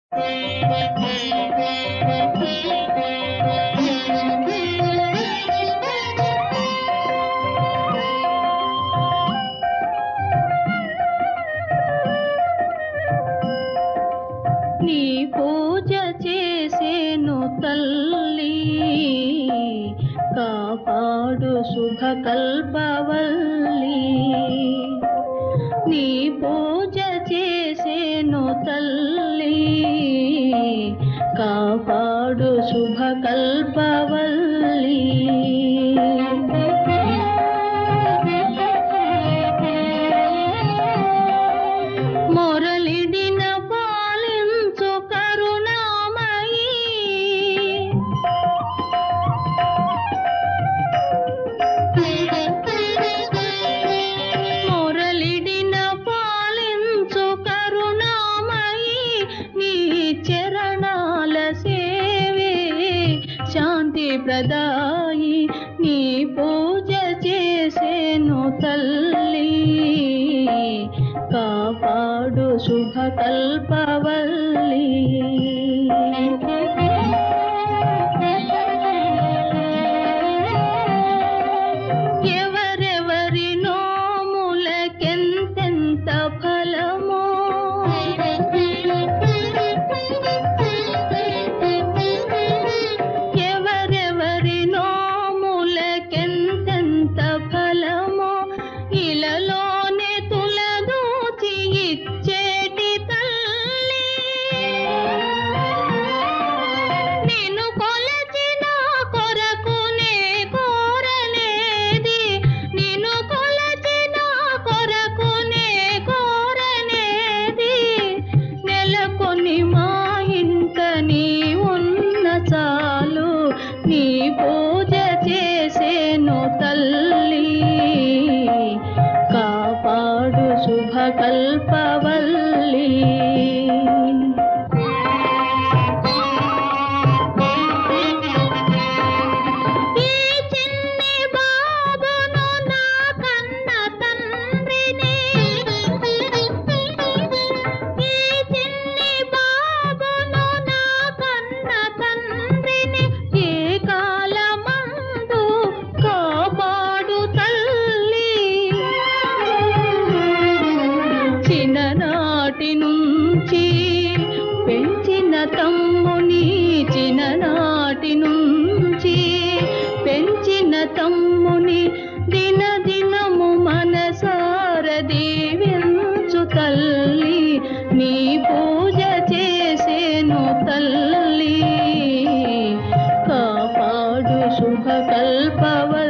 నీ పూజ చేసేను తల్లి, కాపాడు శుభ కల్పవల్లి. నీ పూజ చేసేను తల్లి, కాపాడు శుభ కల్పవల్లి. మొరలిడిన పాలించు కరుణామయీ, మొరలిడిన పాలించు కరుణామయీ. నీ చరణాల సేవే శాంతి ప్రదాయి. నీ పూజ చేసేను తల్లి, కాపాడు శుభ కల్పవల్లి. ఎవరెవరి నోములకెంతెంత ఫలమో, ఎవరెవరి నోములకెంతెంత ఫలమో, ఇలలోనే తులదూచి ఇచ్చేటి తల్లి. నిన్ను కొలచిన కొరకునే కోరనేది, నిన్ను కొలచిన కొరకునే కోరనేది. నెలకొని మా ఇంట నీ ఉన్న చాలు, నీ పూజ చేసేను తల్లి, కాపాడు శుభ కల్పవల్లి. ఈ చిన్ని బాబును నా కన్న తండ్రిని, ఈ చిన్ని బాబును నా కన్న తండ్రిని. ఏ కాలమందు కాపాడు తల్లి, చిన్ననాటి నుంచి పెంచిన తమ్ముని, చిన్ననాటి నుంచి పెంచిన తమ్ముని. దినదినము మనసార దీవించు తల్లి, నీ పూజ చేసేను తల్లి, కాపాడు శుభ కల్పవల్లి.